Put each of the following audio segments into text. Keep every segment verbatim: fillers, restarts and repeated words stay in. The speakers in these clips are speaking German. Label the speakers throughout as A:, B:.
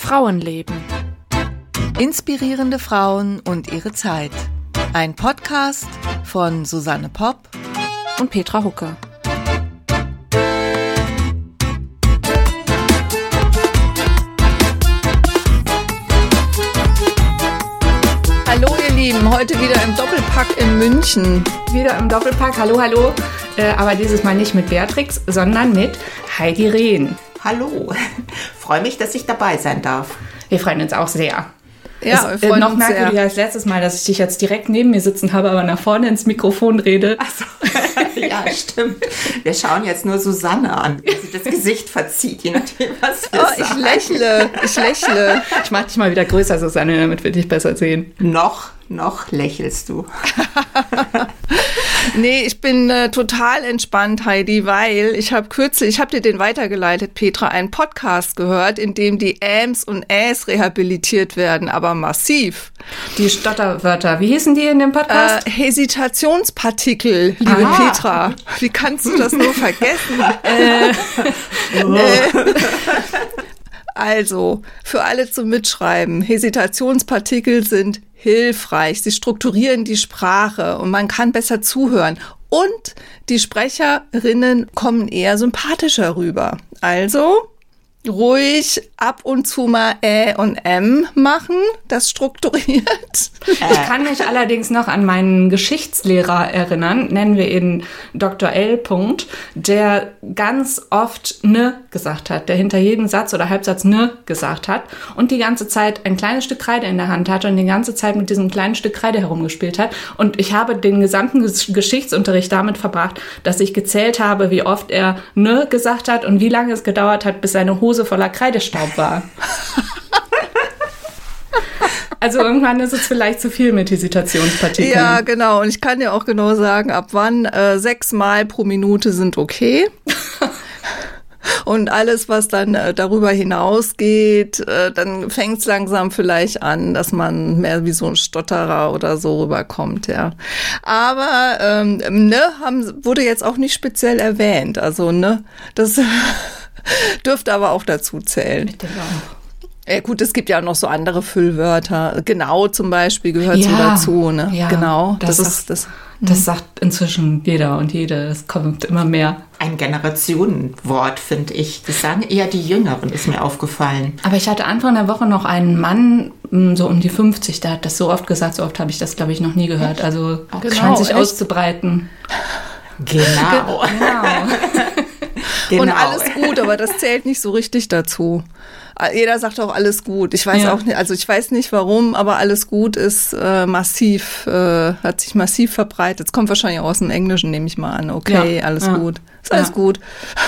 A: Frauenleben.
B: Inspirierende Frauen und ihre Zeit. Ein Podcast von Susanne Popp
A: und Petra Hucke.
B: Hallo ihr Lieben, heute wieder im Doppelpack in München.
A: Wieder im Doppelpack, hallo, hallo. Äh, aber dieses Mal nicht mit Beatrix, sondern mit Heidi Rehn.
C: Hallo, freue mich, dass ich dabei sein darf.
A: Wir freuen uns auch sehr.
B: Ja,
A: es,
B: wir freuen
A: äh, noch
B: uns
A: merkwürdiger
B: sehr.
A: als letztes Mal, dass ich dich jetzt direkt neben mir sitzen habe, aber nach vorne ins Mikrofon rede.
C: Ach so. Ja, stimmt. Wir schauen jetzt nur Susanne an, wie sie das Gesicht verzieht, je nachdem, was wir
B: Oh, ich
C: sagen.
B: lächle, ich lächle.
A: Ich mach dich mal wieder größer, Susanne, damit wir dich besser sehen.
C: Noch, noch lächelst du.
B: Nee, ich bin äh, total entspannt, Heidi, weil ich habe kürzlich, ich habe dir den weitergeleitet, Petra, einen Podcast gehört, in dem die Äms und Äs rehabilitiert werden, aber massiv.
A: Die Stotterwörter, wie hießen die in dem Podcast?
B: Äh, Hesitationspartikel, liebe
A: Aha.
B: Petra. Wie kannst du das nur vergessen?
A: äh,
B: äh, also, für alle zum Mitschreiben, Hesitationspartikel sind hilfreich. Sie strukturieren die Sprache und man kann besser zuhören. Und die Sprecherinnen kommen eher sympathischer rüber. Also ruhig ab und zu mal Ä und M machen, das strukturiert.
A: Ich kann mich allerdings noch an meinen Geschichtslehrer erinnern, nennen wir ihn Doktor L. Punkt, der ganz oft ne gesagt hat, der hinter jedem Satz oder Halbsatz ne gesagt hat und die ganze Zeit ein kleines Stück Kreide in der Hand hatte und die ganze Zeit mit diesem kleinen Stück Kreide herumgespielt hat. Und ich habe den gesamten Ges- Geschichtsunterricht damit verbracht, dass ich gezählt habe, wie oft er ne gesagt hat und wie lange es gedauert hat, bis seine Hose voller Kreidestaub war. Also irgendwann ist es vielleicht zu viel mit Hesitationspartikeln.
B: Ja, genau. Und ich kann dir auch genau sagen, ab wann äh, sechs Mal pro Minute sind okay. Und alles, was dann äh, darüber hinausgeht, äh, dann fängt es langsam vielleicht an, dass man mehr wie so ein Stotterer oder so rüberkommt, ja. Aber ähm, ne haben, wurde jetzt auch nicht speziell erwähnt. Also ne, das dürfte aber auch dazu zählen.
A: Ich denke auch.
B: Ja, gut, es gibt ja auch noch so andere Füllwörter. Genau zum Beispiel gehört
A: Ja,
B: so dazu, ne?
A: ja,
B: Genau.
A: das
B: Das,
A: sagt-
B: ist das.
A: Das sagt inzwischen jeder und jede. Es kommt immer mehr.
C: Ein Generationenwort, finde ich. Das sagen eher die Jüngeren, ist mir aufgefallen.
A: Aber ich hatte Anfang der Woche noch einen Mann, m, so um die fünfzig, der hat das so oft gesagt. So oft habe ich das, glaube ich, noch nie gehört. Also
B: Genau,
A: scheint sich
B: echt?
A: auszubreiten.
C: Genau.
A: Genau.
C: genau.
B: Und alles gut, aber das zählt nicht so richtig dazu. Jeder sagt auch alles gut. Ich weiß
A: Ja.
B: auch nicht, also ich weiß nicht warum, aber alles gut ist äh, massiv, äh, hat sich massiv verbreitet. Es kommt wahrscheinlich auch aus dem Englischen, nehme ich mal an. Okay,
A: Ja.
B: alles
A: Ja.
B: gut. Ist alles
A: Ja.
B: gut.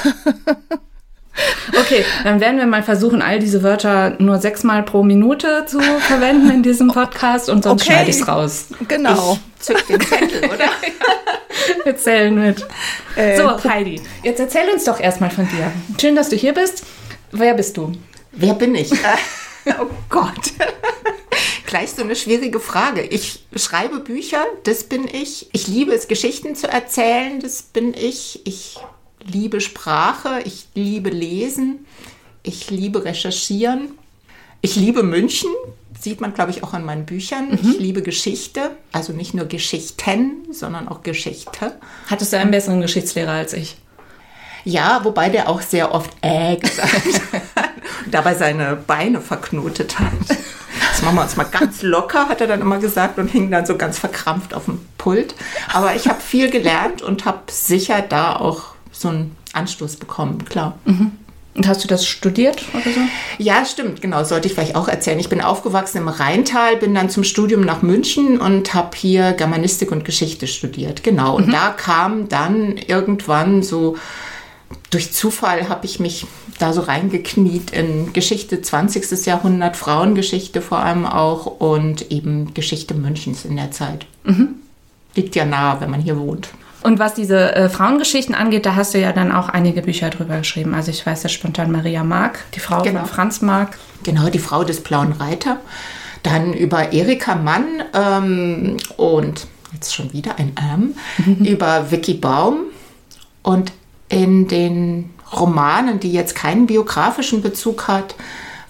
A: Okay, dann werden wir mal versuchen, all diese Wörter nur sechsmal pro Minute zu verwenden in diesem Podcast und sonst
B: Okay.
A: schneide ich es raus.
B: Genau.
C: Ich zück den Zettel, oder?
A: Wir zählen mit.
B: Äh,
A: So, Heidi, jetzt erzähl uns doch erstmal von dir. Schön, dass du hier bist. Wer bist du?
C: Wer bin ich? Oh Gott. Gleich so eine schwierige Frage. Ich schreibe Bücher, das bin ich. Ich liebe es, Geschichten zu erzählen, das bin ich. Ich liebe Sprache, ich liebe Lesen, ich liebe Recherchieren. Ich liebe München, sieht man, glaube ich, auch an meinen Büchern.
A: Mhm.
C: Ich liebe Geschichte, also nicht nur Geschichten, sondern auch Geschichte.
A: Hattest du einen besseren Geschichtslehrer als ich?
C: Ja, wobei der auch sehr oft äh gesagt hat und dabei seine Beine verknotet hat. Das machen wir uns mal ganz locker, hat er dann immer gesagt und hing dann so ganz verkrampft auf dem Pult. Aber ich habe viel gelernt und habe sicher da auch so einen Anstoß bekommen, klar.
A: Und hast du das studiert oder so?
C: Ja, stimmt, genau, sollte ich vielleicht auch erzählen. Ich bin aufgewachsen im Rheintal, bin dann zum Studium nach München und habe hier Germanistik und Geschichte studiert, genau. Und da kam dann irgendwann so, durch Zufall habe ich mich da so reingekniet in Geschichte zwanzigsten Jahrhundert, Frauengeschichte vor allem auch und eben Geschichte Münchens in der Zeit. Liegt ja nahe, wenn man hier wohnt.
A: Und was diese äh, Frauengeschichten angeht, da hast du ja dann auch einige Bücher drüber geschrieben. Also ich weiß ja spontan Maria Mark, die Frau
C: Genau.
A: von Franz Mark.
C: Genau, die Frau des Blauen Reiter. Dann über Erika Mann ähm, und jetzt schon wieder ein Ähm, über Vicky Baum. Und in den Romanen, die jetzt keinen biografischen Bezug hat,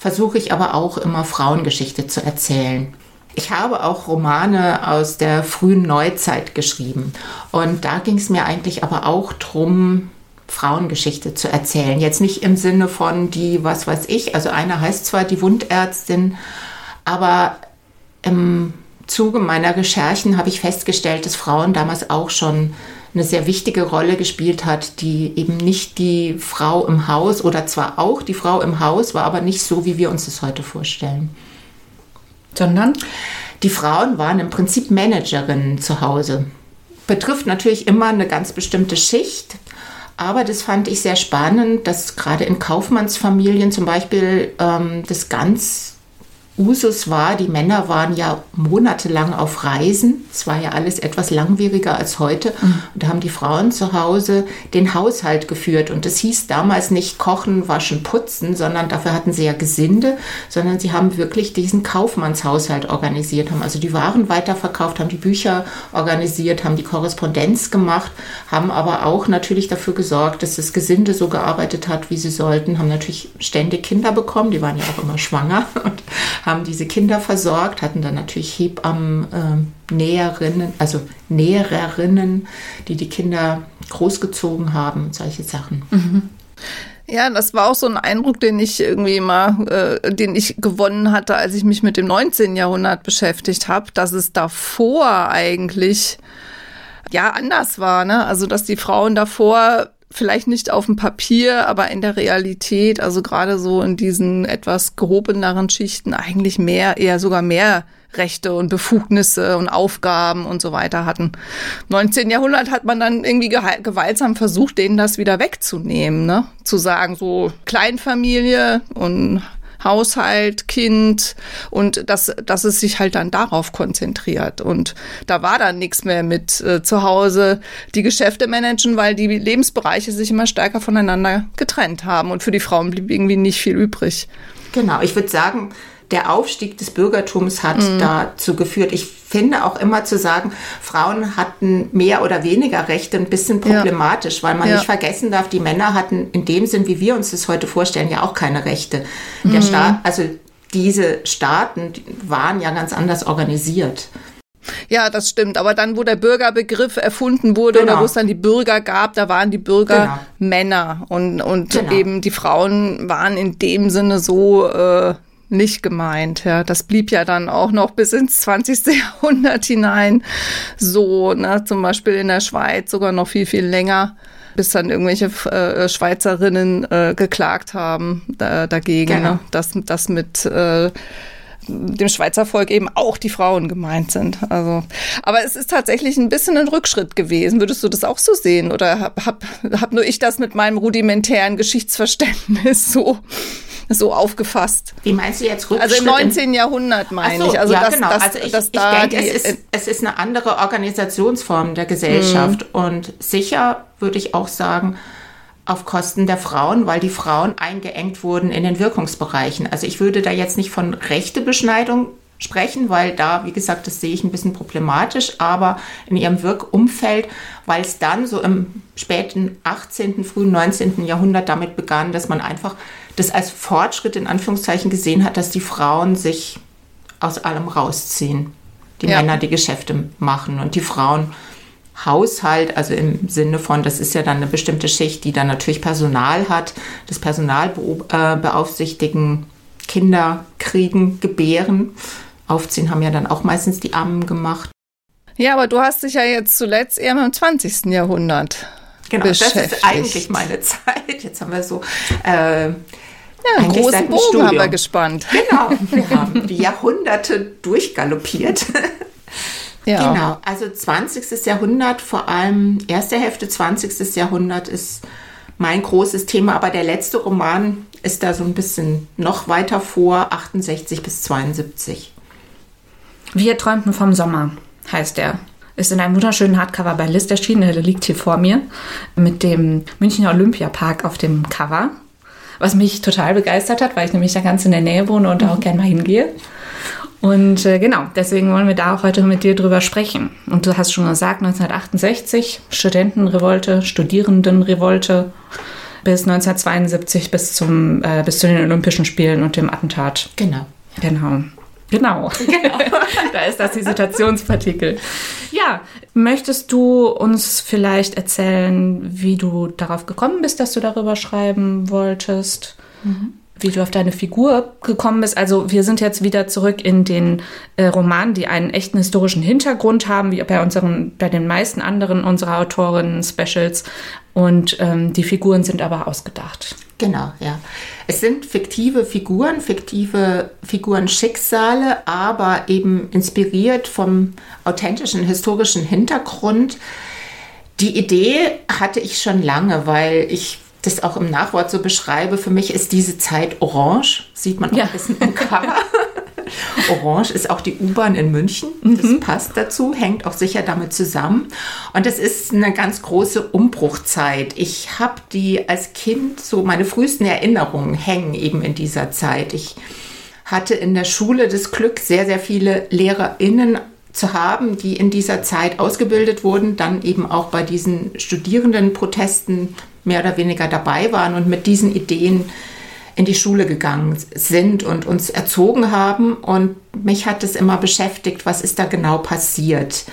C: versuche ich aber auch immer Frauengeschichte zu erzählen. Ich habe auch Romane aus der frühen Neuzeit geschrieben und da ging es mir eigentlich aber auch drum, Frauengeschichte zu erzählen. Jetzt nicht im Sinne von die, was weiß ich, also einer heißt zwar die Wundärztin, aber im Zuge meiner Recherchen habe ich festgestellt, dass Frauen damals auch schon eine sehr wichtige Rolle gespielt hat, die eben nicht die Frau im Haus oder zwar auch die Frau im Haus war, aber nicht so, wie wir uns das heute vorstellen.
A: Sondern?
C: Die Frauen waren im Prinzip Managerinnen zu Hause. Betrifft natürlich immer eine ganz bestimmte Schicht, aber das fand ich sehr spannend, dass gerade in Kaufmannsfamilien zum Beispiel ähm, das ganz Usus war, die Männer waren ja monatelang auf Reisen. Es war ja alles etwas langwieriger als heute. Mhm. Und da haben die Frauen zu Hause den Haushalt geführt. Und das hieß damals nicht kochen, waschen, putzen, sondern dafür hatten sie ja Gesinde, sondern sie haben wirklich diesen Kaufmannshaushalt organisiert, haben also die Waren weiterverkauft, haben die Bücher organisiert, haben die Korrespondenz gemacht, haben aber auch natürlich dafür gesorgt, dass das Gesinde so gearbeitet hat, wie sie sollten, haben natürlich ständig Kinder bekommen, die waren ja auch immer schwanger und haben diese Kinder versorgt, hatten dann natürlich Hebammen, äh, Näherinnen, also Nährerinnen, die die Kinder großgezogen haben, solche Sachen.
B: Mhm. Ja, das war auch so ein Eindruck, den ich irgendwie mal, äh, den ich gewonnen hatte, als ich mich mit dem neunzehnten Jahrhundert beschäftigt habe, dass es davor eigentlich ja anders war, ne? Also dass die Frauen davor vielleicht nicht auf dem Papier, aber in der Realität, also gerade so in diesen etwas gehobeneren Schichten eigentlich mehr, eher sogar mehr Rechte und Befugnisse und Aufgaben und so weiter hatten. Im neunzehnten Jahrhundert hat man dann irgendwie gewaltsam versucht, denen das wieder wegzunehmen, ne? Zu sagen, so Kleinfamilie und Haushalt, Kind und dass, dass es sich halt dann darauf konzentriert. Und da war dann nichts mehr mit äh, zu Hause die Geschäfte managen, weil die Lebensbereiche sich immer stärker voneinander getrennt haben. Und für die Frauen blieb irgendwie nicht viel übrig.
C: Genau, ich würde sagen, der Aufstieg des Bürgertums hat mhm. dazu geführt. Ich finde auch immer zu sagen, Frauen hatten mehr oder weniger Rechte, ein bisschen problematisch, ja. weil man ja. nicht vergessen darf, die Männer hatten in dem Sinn, wie wir uns das heute vorstellen, ja auch keine Rechte. Mhm. Der Staat, also diese Staaten waren ja ganz anders organisiert.
B: Ja, das stimmt. Aber dann, wo der Bürgerbegriff erfunden wurde genau. oder wo es dann die Bürger gab, da waren die Bürger genau. Männer. Und, und genau. eben die Frauen waren in dem Sinne so äh, nicht gemeint. Ja, das blieb ja dann auch noch bis ins zwanzigste Jahrhundert hinein so, ne, zum Beispiel in der Schweiz sogar noch viel, viel länger, bis dann irgendwelche äh, Schweizerinnen äh, geklagt haben da, dagegen, genau. ne, dass das mit äh, dem Schweizer Volk eben auch die Frauen gemeint sind. Also, aber es ist tatsächlich ein bisschen ein Rückschritt gewesen. Würdest du das auch so sehen? Oder hab, hab, hab nur ich das mit meinem rudimentären Geschichtsverständnis so so aufgefasst?
C: Wie meinst du jetzt Rückschritt?
B: Also im neunzehnten Jahrhundert meine
C: so,
B: ich. Also
C: ja,
B: dass,
C: genau.
B: dass,
C: also ich,
B: dass
C: ich
B: da
C: denke,
B: die,
C: es, ist, es ist eine andere Organisationsform der Gesellschaft. Mhm. Und sicher würde ich auch sagen, auf Kosten der Frauen, weil die Frauen eingeengt wurden in den Wirkungsbereichen. Also ich würde da jetzt nicht von Rechtebeschneidung sprechen, weil da, wie gesagt, das sehe ich ein bisschen problematisch, aber in ihrem Wirkumfeld, weil es dann so im späten achtzehnten, frühen neunzehnten Jahrhundert damit begann, dass man einfach das als Fortschritt in Anführungszeichen gesehen hat, dass die Frauen sich aus allem rausziehen. Die ja. Männer die Geschäfte machen und die Frauen Haushalt, also im Sinne von, das ist ja dann eine bestimmte Schicht, die dann natürlich Personal hat, das Personal be- äh, beaufsichtigen, Kinder kriegen, gebären. Aufziehen haben ja dann auch meistens die Ammen gemacht.
B: Ja, aber du hast dich ja jetzt zuletzt eher im zwanzigsten Jahrhundert
C: genau, beschäftigt. Das ist eigentlich meine Zeit. Jetzt haben wir so äh,
B: ja, einen großen Bogen Studium. Haben wir gespannt.
C: Genau, wir haben die Jahrhunderte durchgaloppiert. Ja. Genau, also zwanzigstes Jahrhundert, vor allem erste Hälfte zwanzigstes Jahrhundert ist mein großes Thema, aber der letzte Roman ist da so ein bisschen noch weiter vor, achtundsechzig bis zweiundsiebzig.
A: Wir träumten vom Sommer, heißt er. Ist in einem wunderschönen Hardcover bei List erschienen, der liegt hier vor mir, mit dem Münchner Olympiapark auf dem Cover, was mich total begeistert hat, weil ich nämlich da ganz in der Nähe wohne und auch gerne mal hingehe. Und äh, genau, deswegen wollen wir da auch heute mit dir drüber sprechen. Und du hast schon gesagt, neunzehnhundertachtundsechzig, Studentenrevolte, Studierendenrevolte. bis neunzehnhundertzweiundsiebzig, bis, zum, äh, bis zu den Olympischen Spielen und dem Attentat.
C: Genau.
A: Genau. Genau. genau. Da ist das Dissertationspartikel. Ja, möchtest du uns vielleicht erzählen, wie du darauf gekommen bist, dass du darüber schreiben wolltest? Mhm. Wie du auf deine Figur gekommen bist. Also wir sind jetzt wieder zurück in den äh, Romanen, die einen echten historischen Hintergrund haben, wie bei unseren, bei den meisten anderen unserer Autorinnen-Specials. Und ähm, die Figuren sind aber ausgedacht.
C: Genau, ja. Es sind fiktive Figuren, fiktive Figurenschicksale, aber eben inspiriert vom authentischen historischen Hintergrund. Die Idee hatte ich schon lange, weil ich das auch im Nachwort so beschreibe. Für mich ist diese Zeit orange, sieht man auch ja. ein bisschen im Cover. Orange ist auch die U-Bahn in München, das mhm. passt dazu, hängt auch sicher damit zusammen. Und es ist eine ganz große Umbruchzeit. Ich habe die als Kind, so meine frühesten Erinnerungen hängen eben in dieser Zeit. Ich hatte in der Schule das Glück, sehr, sehr viele LehrerInnen zu haben, die in dieser Zeit ausgebildet wurden, dann eben auch bei diesen Studierendenprotesten mehr oder weniger dabei waren und mit diesen Ideen in die Schule gegangen sind und uns erzogen haben. Und mich hat es immer beschäftigt, was ist da genau passiert.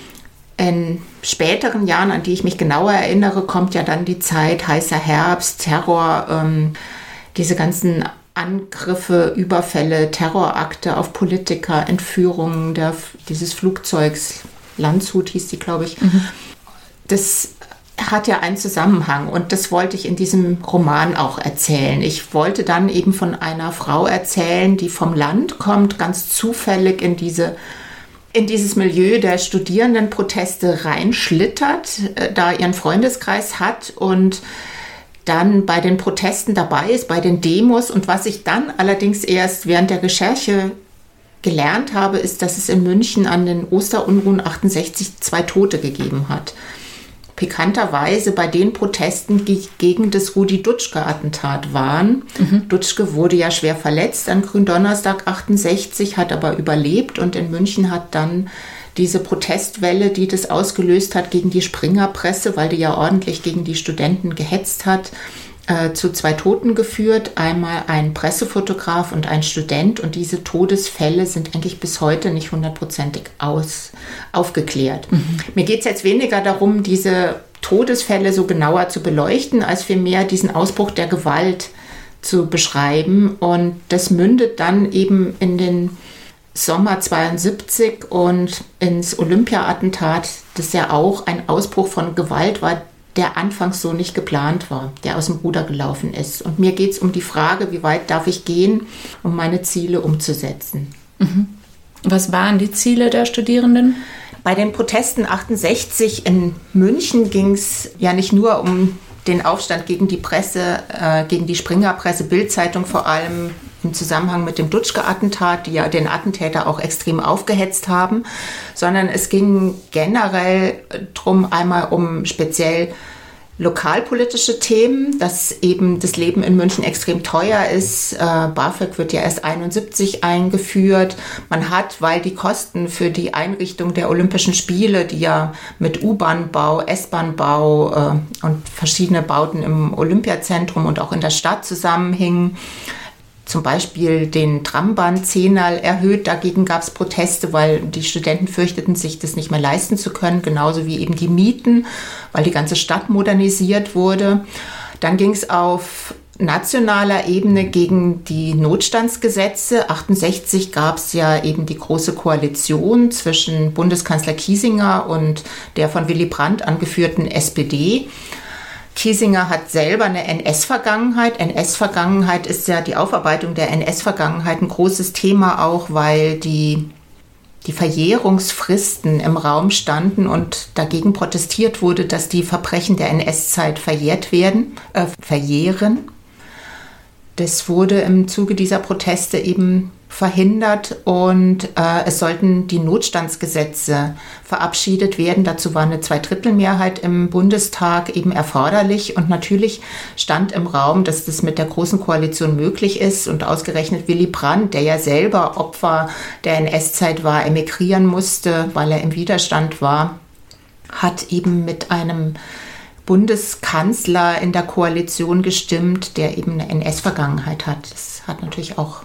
C: In späteren Jahren, an die ich mich genauer erinnere, kommt ja dann die Zeit heißer Herbst, Terror, ähm, diese ganzen Angriffe, Überfälle, Terrorakte auf Politiker, Entführungen der, dieses Flugzeugs, Landshut hieß die, glaube ich. Mhm. Das hat ja einen Zusammenhang und das wollte ich in diesem Roman auch erzählen. Ich wollte dann eben von einer Frau erzählen, die vom Land kommt, ganz zufällig in diese in dieses Milieu der Studierendenproteste reinschlittert, da ihren Freundeskreis hat und dann bei den Protesten dabei ist, bei den Demos. Und was ich dann allerdings erst während der Recherche gelernt habe, ist, dass es in München an den Osterunruhen achtundsechzig zwei Tote gegeben hat. Pikanterweise bei den Protesten, die gegen das Rudi-Dutschke-Attentat waren. Mhm. Dutschke wurde ja schwer verletzt an Gründonnerstag achtundsechzig, hat aber überlebt und in München hat dann diese Protestwelle, die das ausgelöst hat gegen die Springerpresse, weil die ja ordentlich gegen die Studenten gehetzt hat, äh, zu zwei Toten geführt. Einmal ein Pressefotograf und ein Student. Und diese Todesfälle sind eigentlich bis heute nicht hundertprozentig aus, aufgeklärt. Mhm. Mir geht es jetzt weniger darum, diese Todesfälle so genauer zu beleuchten, als vielmehr diesen Ausbruch der Gewalt zu beschreiben. Und das mündet dann eben in den Sommer zweiundsiebzig und ins Olympia-Attentat, das ja auch ein Ausbruch von Gewalt war, der anfangs so nicht geplant war, der aus dem Ruder gelaufen ist. Und mir geht es um die Frage, wie weit darf ich gehen, um meine Ziele umzusetzen.
A: Mhm. Was waren die Ziele der Studierenden?
C: Bei den Protesten achtundsechzig in München ging es ja nicht nur um den Aufstand gegen die Presse, äh, gegen die Springerpresse, Bild-Zeitung vor allem im Zusammenhang mit dem Dutschke-Attentat, die ja den Attentäter auch extrem aufgehetzt haben, sondern es ging generell drum einmal um speziell lokalpolitische Themen, dass eben das Leben in München extrem teuer ist. Äh, BAföG wird ja erst einundsiebzig eingeführt. Man hat, weil die Kosten für die Einrichtung der Olympischen Spiele, die ja mit U-Bahn-Bau, S-Bahn-Bau äh, und verschiedene Bauten im Olympiazentrum und auch in der Stadt zusammenhingen, zum Beispiel den Trambahn Zehnerl erhöht. Dagegen gab es Proteste, weil die Studenten fürchteten, sich das nicht mehr leisten zu können, genauso wie eben die Mieten, weil die ganze Stadt modernisiert wurde. Dann ging es auf nationaler Ebene gegen die Notstandsgesetze. achtundsechzig gab es ja eben die große Koalition zwischen Bundeskanzler Kiesinger und der von Willy Brandt angeführten S P D. Kiesinger hat selber eine N S-Vergangenheit. N S-Vergangenheit ist ja die Aufarbeitung der N S-Vergangenheit ein großes Thema auch, weil die, die Verjährungsfristen im Raum standen und dagegen protestiert wurde, dass die Verbrechen der N S-Zeit verjährt werden, äh, verjähren. Das wurde im Zuge dieser Proteste eben verhindert und äh, es sollten die Notstandsgesetze verabschiedet werden. Dazu war eine Zweidrittelmehrheit im Bundestag eben erforderlich und natürlich stand im Raum, dass das mit der Großen Koalition möglich ist und ausgerechnet Willy Brandt, der ja selber Opfer der N S-Zeit war, emigrieren musste, weil er im Widerstand war, hat eben mit einem Bundeskanzler in der Koalition gestimmt, der eben eine N S-Vergangenheit hat. Das hat natürlich auch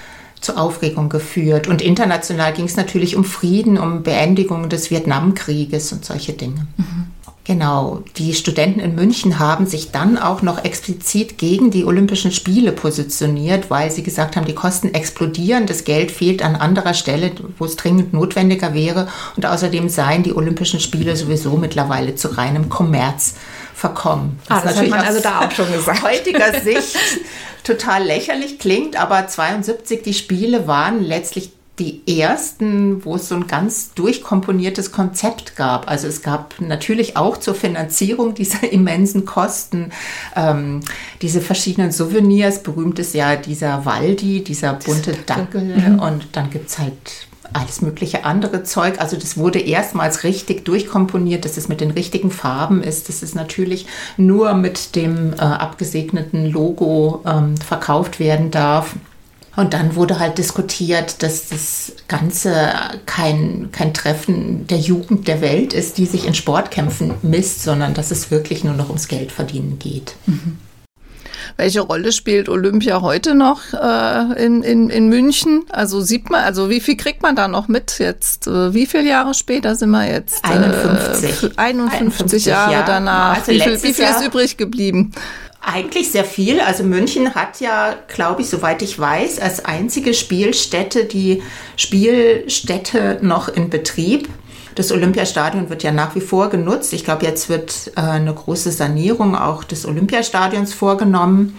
C: zu Aufregung geführt. Und international ging es natürlich um Frieden, um Beendigung des Vietnamkrieges und solche Dinge. Mhm. Genau, die Studenten in München haben sich dann auch noch explizit gegen die Olympischen Spiele positioniert, weil sie gesagt haben, die Kosten explodieren, das Geld fehlt an anderer Stelle, wo es dringend notwendiger wäre. Und außerdem seien die Olympischen Spiele sowieso mittlerweile zu reinem Kommerz verkommen.
A: Ah, das hat man also da auch schon gesagt.
C: Aus heutiger Sicht total lächerlich klingt, aber zweiundsiebzig, die Spiele waren letztlich die ersten, wo es so ein ganz durchkomponiertes Konzept gab. Also es gab natürlich auch zur Finanzierung dieser immensen Kosten ähm, diese verschiedenen Souvenirs. Berühmt ist ja dieser Waldi, dieser bunte Dackel. Mhm. Und dann gibt es halt alles mögliche andere Zeug. Also das wurde erstmals richtig durchkomponiert, dass es mit den richtigen Farben ist. Das ist natürlich nur mit dem äh, abgesegneten Logo ähm, verkauft werden darf. Und dann wurde halt diskutiert, dass das Ganze kein, kein Treffen der Jugend der Welt ist, die sich in Sportkämpfen misst, sondern dass es wirklich nur noch ums Geldverdienen geht.
B: Mhm. Welche Rolle spielt Olympia heute noch äh, in, in, in München? Also sieht man, also wie viel kriegt man da noch mit jetzt? Äh, wie viele Jahre später sind wir jetzt?
C: einundfünfzig.
B: Äh, einundfünfzig Jahre ja. danach.
C: Also
B: wie viel, wie viel ist übrig geblieben?
C: Eigentlich sehr viel. Also München hat ja, glaube ich, soweit ich weiß, als einzige Spielstätte die Spielstätte noch in Betrieb. Das Olympiastadion wird ja nach wie vor genutzt. Ich glaube, jetzt wird äh, eine große Sanierung auch des Olympiastadions vorgenommen.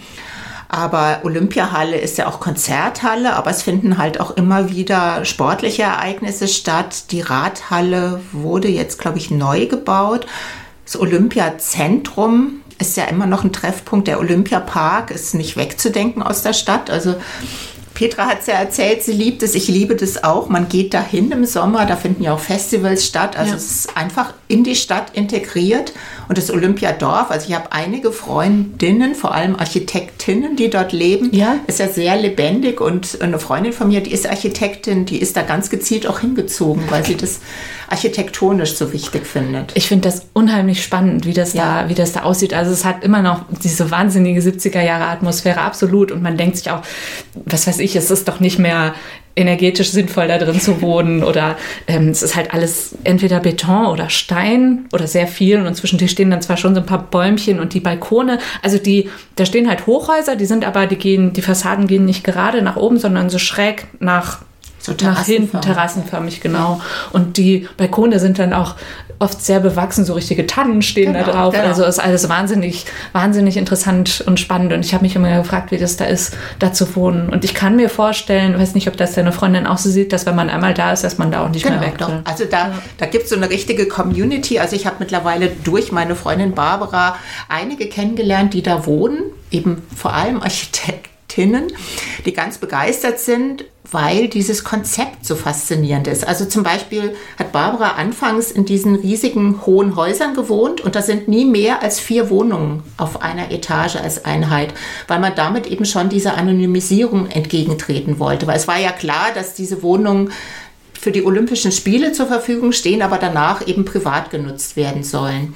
C: Aber Olympiahalle ist ja auch Konzerthalle, aber es finden halt auch immer wieder sportliche Ereignisse statt. Die Radhalle wurde jetzt, glaube ich, neu gebaut. Das Olympiazentrum ist ja immer noch ein Treffpunkt. Der Olympiapark ist nicht wegzudenken aus der Stadt. Also Petra hat es ja erzählt, sie liebt es. Ich liebe das auch. Man geht dahin im Sommer, da finden ja auch Festivals statt. Also ja. Es ist einfach in die Stadt integriert. Und das Olympiadorf, also ich habe einige Freundinnen, vor allem Architektinnen, die dort leben, ja. Ist ja sehr lebendig. Und eine Freundin von mir, die ist Architektin, die ist da ganz gezielt auch hingezogen, weil sie das architektonisch so wichtig findet.
A: Ich finde das unheimlich spannend, wie das, ja. da, wie das da aussieht. Also es hat immer noch diese wahnsinnige siebziger Jahre Atmosphäre, absolut. Und man denkt sich auch, was weiß ich, es ist doch nicht mehr energetisch sinnvoll, da drin zu wohnen. Oder ähm, es ist halt alles entweder Beton oder Stein oder sehr viel. Und zwischendurch stehen dann zwar schon so ein paar Bäumchen und die Balkone. Also die, da stehen halt Hochhäuser, die sind aber, die gehen, die Fassaden gehen nicht gerade nach oben, sondern so schräg nach
C: So
A: nach hinten, terrassenförmig, genau. Und die Balkone sind dann auch oft sehr bewachsen, so richtige Tannen stehen genau, da drauf. Genau. Also ist alles wahnsinnig, wahnsinnig interessant und spannend. Und ich habe mich immer gefragt, wie das da ist, da zu wohnen. Und ich kann mir vorstellen, weiß nicht, ob das deine Freundin auch so sieht, dass wenn man einmal da ist, dass man da auch nicht genau, mehr weg will.
C: Also da, ja. da gibt es so eine richtige Community. Also ich habe mittlerweile durch meine Freundin Barbara einige kennengelernt, die da wohnen, eben vor allem Architektinnen, die ganz begeistert sind, weil dieses Konzept so faszinierend ist. Also zum Beispiel hat Barbara anfangs in diesen riesigen hohen Häusern gewohnt und da sind nie mehr als vier Wohnungen auf einer Etage als Einheit, weil man damit eben schon dieser Anonymisierung entgegentreten wollte. Weil es war ja klar, dass diese Wohnungen für die Olympischen Spiele zur Verfügung stehen, aber danach eben privat genutzt werden sollen.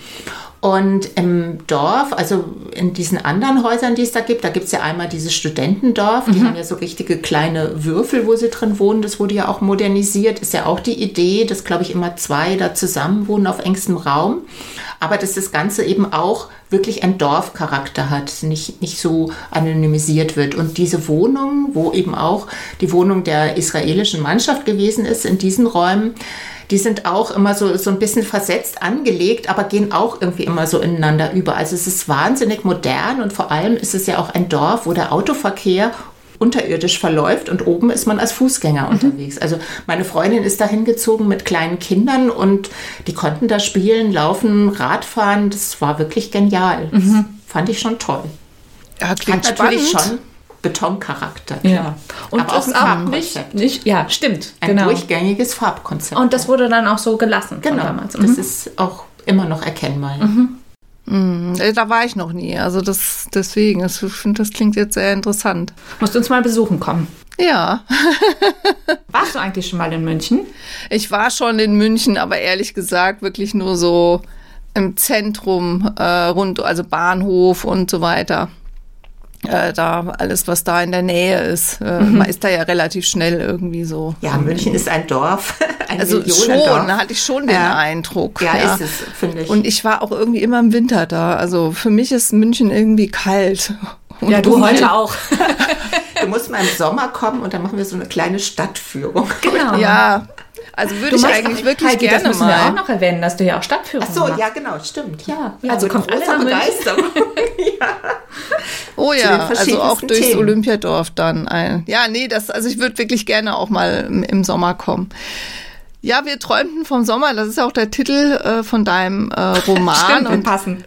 C: Und im Dorf, also in diesen anderen Häusern, die es da gibt, da gibt es ja einmal dieses Studentendorf, die mhm. haben ja so richtige kleine Würfel, wo sie drin wohnen, das wurde ja auch modernisiert, ist ja auch die Idee, dass, glaube ich, immer zwei da zusammen wohnen auf engstem Raum, aber dass das Ganze eben auch wirklich einen Dorfcharakter hat, nicht, nicht so anonymisiert wird. Und diese Wohnung, wo eben auch die Wohnung der israelischen Mannschaft gewesen ist, in diesen Räumen, die sind auch immer so, so ein bisschen versetzt angelegt, aber gehen auch irgendwie immer so ineinander über. Also es ist wahnsinnig modern und vor allem ist es ja auch ein Dorf, wo der Autoverkehr unterirdisch verläuft und oben ist man als Fußgänger mhm. unterwegs. Also meine Freundin ist da hingezogen mit kleinen Kindern und die konnten da spielen, laufen, Radfahren. Das war wirklich genial. Das mhm. fand ich schon toll.
B: Ja, klingt
C: Hat natürlich spannend. Schon Betoncharakter.
A: Klar. Ja. Und aber das auch ein nicht, nicht, ja, stimmt.
C: Ein
A: genau.
C: durchgängiges Farbkonzept.
A: Und das wurde dann auch so gelassen.
C: Genau,
A: damals.
C: Das mhm. ist auch immer noch erkennbar.
B: Mhm. Mhm. Da war ich noch nie, also das deswegen, ich finde, das klingt jetzt sehr interessant.
A: Musst du uns mal besuchen kommen.
B: Ja.
A: Warst du eigentlich schon mal in München?
B: Ich war schon in München, aber ehrlich gesagt wirklich nur so im Zentrum, äh, rund, also Bahnhof und so weiter. Äh, da alles, was da in der Nähe ist. Äh, mhm. Man ist da ja relativ schnell irgendwie so.
C: Ja, München ist ein Dorf, ein
B: Also
C: Millionendorf.
B: schon, da hatte ich schon den ja. Eindruck.
C: Ja, ja, ist es, finde ich.
B: Und ich war auch irgendwie immer im Winter da. Also für mich ist München irgendwie kalt.
A: Und ja, du heute auch.
C: Du musst mal im Sommer kommen und dann machen wir so eine kleine Stadtführung.
B: Genau. Ja. Also würde ich eigentlich wirklich Heidi, gerne
A: das müssen
B: mal.
A: wir auch noch erwähnen, dass du ja auch Stadtführung
C: machst. Ach so, machst. Ja, genau, stimmt.
A: Ja,
C: ja
A: also kommt alle nach
C: Begeisterung. Ja.
B: Oh ja, also auch durchs Themen. Olympiadorf dann. Ein, ja, nee, das, also ich würde wirklich gerne auch mal im, im Sommer kommen. Ja, wir träumten vom Sommer, das ist auch der Titel äh, von deinem äh, Roman.
A: Stimmt,
B: und
A: passend.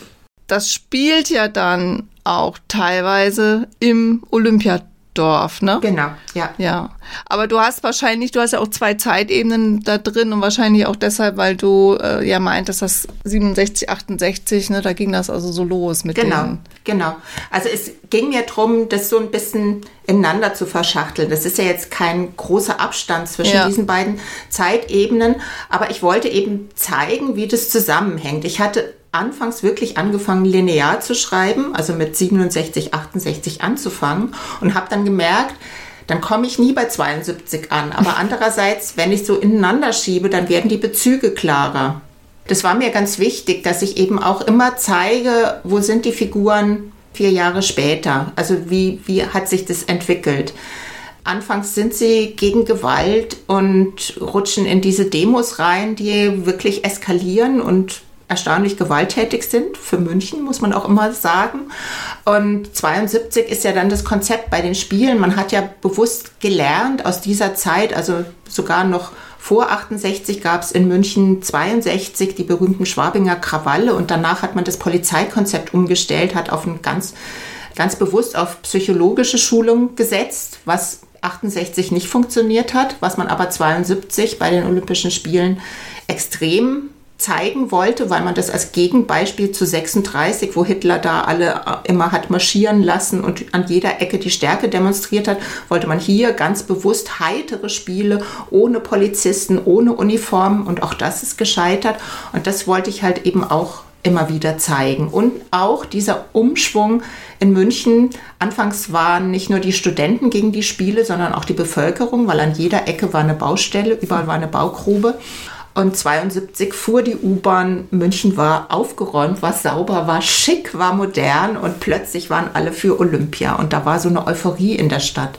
B: Das spielt ja dann auch teilweise im Olympiadorf. Dorf, ne?
C: Genau, ja.
B: Ja. Aber du hast wahrscheinlich, du hast ja auch zwei Zeitebenen da drin und wahrscheinlich auch deshalb, weil du äh, ja meintest, das siebenundsechzig, achtundsechzig, ne, da ging das also so los mit
C: Genau,
B: den
C: genau. Also es ging mir darum, das so ein bisschen ineinander zu verschachteln. Das ist ja jetzt kein großer Abstand zwischen ja. diesen beiden Zeitebenen, aber ich wollte eben zeigen, wie das zusammenhängt. Ich hatte anfangs wirklich angefangen, linear zu schreiben, also mit siebenundsechzig, achtundsechzig anzufangen und habe dann gemerkt, dann komme ich nie bei zweiundsiebzig an. Aber andererseits, wenn ich so ineinander schiebe, dann werden die Bezüge klarer. Das war mir ganz wichtig, dass ich eben auch immer zeige, wo sind die Figuren vier Jahre später. Also wie, wie hat sich das entwickelt? Anfangs sind sie gegen Gewalt und rutschen in diese Demos rein, die wirklich eskalieren und erstaunlich gewalttätig sind. Für München, muss man auch immer sagen. Und zweiundsiebzig ist ja dann das Konzept bei den Spielen. Man hat ja bewusst gelernt aus dieser Zeit, also sogar noch vor achtundsechzig gab es in München zweiundsechzig die berühmten Schwabinger Krawalle und danach hat man das Polizeikonzept umgestellt, hat auf ein ganz, ganz bewusst auf psychologische Schulung gesetzt, was achtundsechzig nicht funktioniert hat, was man aber zweiundsiebzig bei den Olympischen Spielen extrem zeigen wollte, weil man das als Gegenbeispiel zu sechsunddreißig, wo Hitler da alle immer hat marschieren lassen und an jeder Ecke die Stärke demonstriert hat, wollte man hier ganz bewusst heitere Spiele ohne Polizisten, ohne Uniformen und auch das ist gescheitert und das wollte ich halt eben auch immer wieder zeigen. Und auch dieser Umschwung in München, anfangs waren nicht nur die Studenten gegen die Spiele, sondern auch die Bevölkerung, weil an jeder Ecke war eine Baustelle, überall war eine Baugrube. Und zweiundsiebzig fuhr die U-Bahn, München war aufgeräumt, war sauber, war schick, war modern und plötzlich waren alle für Olympia. Und da war so eine Euphorie in der Stadt.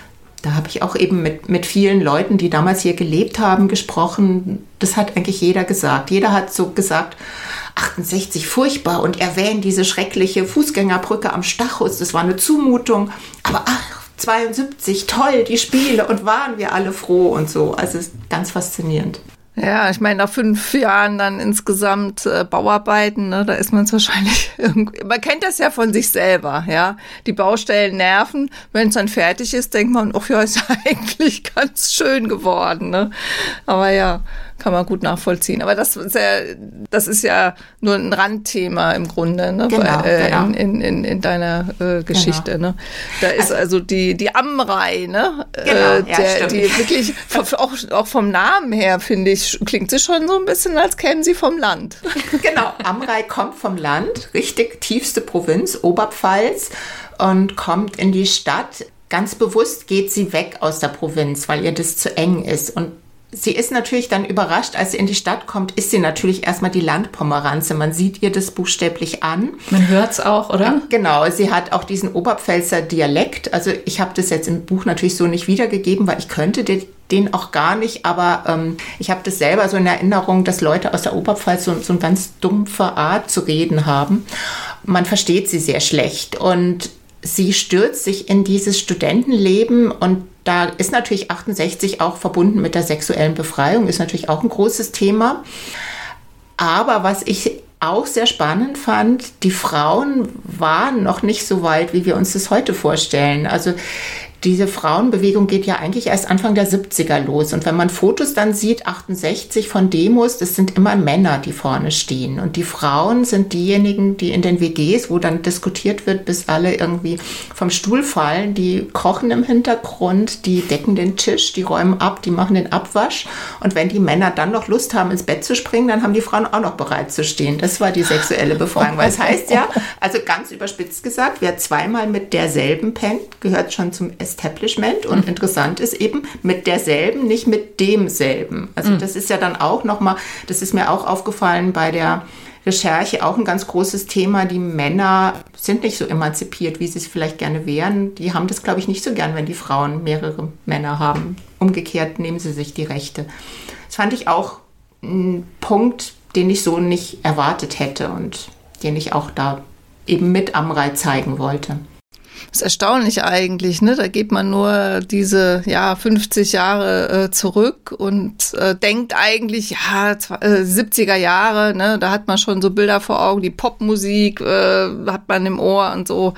C: Da habe ich auch eben mit, mit vielen Leuten, die damals hier gelebt haben, gesprochen. Das hat eigentlich jeder gesagt. Jeder hat so gesagt, achtundsechzig furchtbar und erwähnt diese schreckliche Fußgängerbrücke am Stachus. Das war eine Zumutung. Aber ach, zweiundsiebzig, toll, die Spiele und waren wir alle froh und so. Also es ist ganz faszinierend.
B: Ja, ich meine, nach fünf Jahren dann insgesamt äh, Bauarbeiten, ne, da ist man es wahrscheinlich irgendwie, man kennt das ja von sich selber, ja. Die Baustellen nerven, wenn es dann fertig ist, denkt man, ach ja, ist ja eigentlich ganz schön geworden, ne. Aber ja, kann man gut nachvollziehen. Aber das ist ja, das ist ja nur ein Randthema im Grunde, ne,
C: genau,
B: bei, äh,
C: genau.
B: in, in, in deiner äh, Geschichte, genau. ne. Da ist also, also die, die Amrei, ne,
C: genau,
B: äh,
C: ja,
B: der, die wirklich, auch, auch vom Namen her, finde ich, klingt sie schon so ein bisschen, als kämen sie vom Land.
C: Genau, Amrei kommt vom Land, richtig tiefste Provinz, Oberpfalz, und kommt in die Stadt. Ganz bewusst geht sie weg aus der Provinz, weil ihr das zu eng ist. Und sie ist natürlich dann überrascht, als sie in die Stadt kommt, ist sie natürlich erstmal die Landpomeranze. Man sieht ihr das buchstäblich an.
A: Man hört es auch, oder?
C: Genau, sie hat auch diesen Oberpfälzer Dialekt. Also ich habe das jetzt im Buch natürlich so nicht wiedergegeben, weil ich könnte den, den auch gar nicht. Aber ähm, ich habe das selber so in Erinnerung, dass Leute aus der Oberpfalz so, so eine ganz dumpfe Art zu reden haben. Man versteht sie sehr schlecht und sie stürzt sich in dieses Studentenleben und da ist natürlich achtundsechzig auch verbunden mit der sexuellen Befreiung, ist natürlich auch ein großes Thema. Aber was ich auch sehr spannend fand, die Frauen waren noch nicht so weit, wie wir uns das heute vorstellen. Also diese Frauenbewegung geht ja eigentlich erst Anfang der siebziger los. Und wenn man Fotos dann sieht, achtundsechzig von Demos, das sind immer Männer, die vorne stehen. Und die Frauen sind diejenigen, die in den W Gs, wo dann diskutiert wird, bis alle irgendwie vom Stuhl fallen, die kochen im Hintergrund, die decken den Tisch, die räumen ab, die machen den Abwasch. Und wenn die Männer dann noch Lust haben, ins Bett zu springen, dann haben die Frauen auch noch bereit zu stehen. Das war die sexuelle Befreiung. Weil es heißt ja, also ganz überspitzt gesagt, wer zweimal mit derselben pennt, gehört schon zum Establishment. Und mhm. interessant ist eben mit derselben, nicht mit demselben. Also mhm. das ist ja dann auch nochmal, das ist mir auch aufgefallen bei der Recherche, auch ein ganz großes Thema. Die Männer sind nicht so emanzipiert, wie sie es vielleicht gerne wären. Die haben das, glaube ich, nicht so gern, wenn die Frauen mehrere Männer haben. Umgekehrt nehmen sie sich die Rechte. Das fand ich auch ein Punkt, den ich so nicht erwartet hätte und den ich auch da eben mit Amrei zeigen wollte.
B: Das ist erstaunlich eigentlich, ne? Da geht man nur diese ja fünfzig Jahre äh, zurück und äh, denkt eigentlich, ja, äh, siebziger Jahre, ne? Da hat man schon so Bilder vor Augen, die Popmusik äh, hat man im Ohr und so.